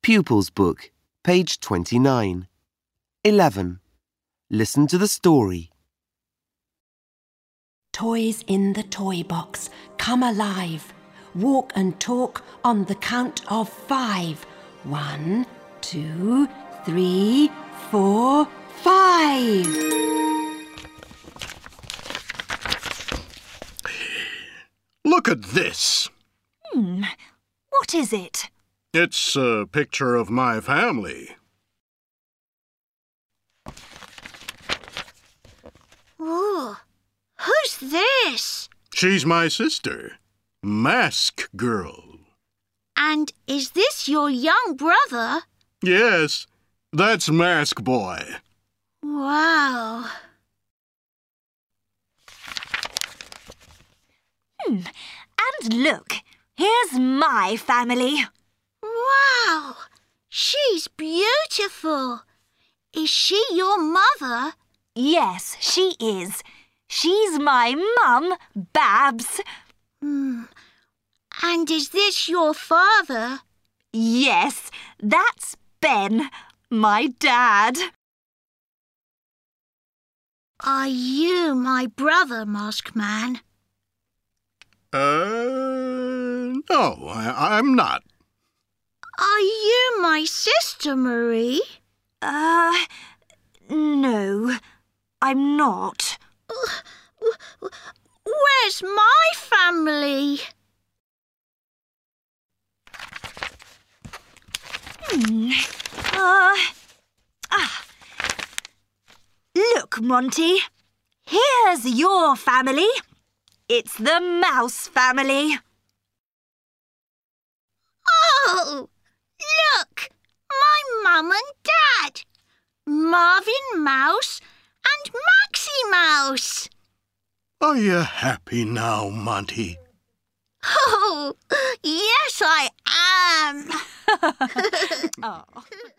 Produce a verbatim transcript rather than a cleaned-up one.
Pupils Book, page twenty-nine. eleven. Listen to the story. Toys in the toy box, come alive. Walk and talk on the count of five. One, two, three, four, five. Look at this. Hmm, what is it? It's a picture of my family. Ooh, who's this? She's my sister, Mask Girl. And is this your young brother? Yes, that's Mask Boy. Wow. Hmm, and look, here's my family. Wow, she's beautiful. Is she your mother? Yes, she is. She's my mum, Babs. Hmm. And is this your father? Yes, that's Ben, my dad. Are you my brother, Mask Man? Uh, no, I, I'm not. Are you my sister, Marie? Uh, no, I'm not. Where's my family? Hmm. Uh, ah. Look, Monty. Here's your family. It's the Mouse family. Oh, look! My mum and Dad. Marvin Mouse and Maxie Mouse. Are you happy now, Monty? Oh, yes, I am. Oh.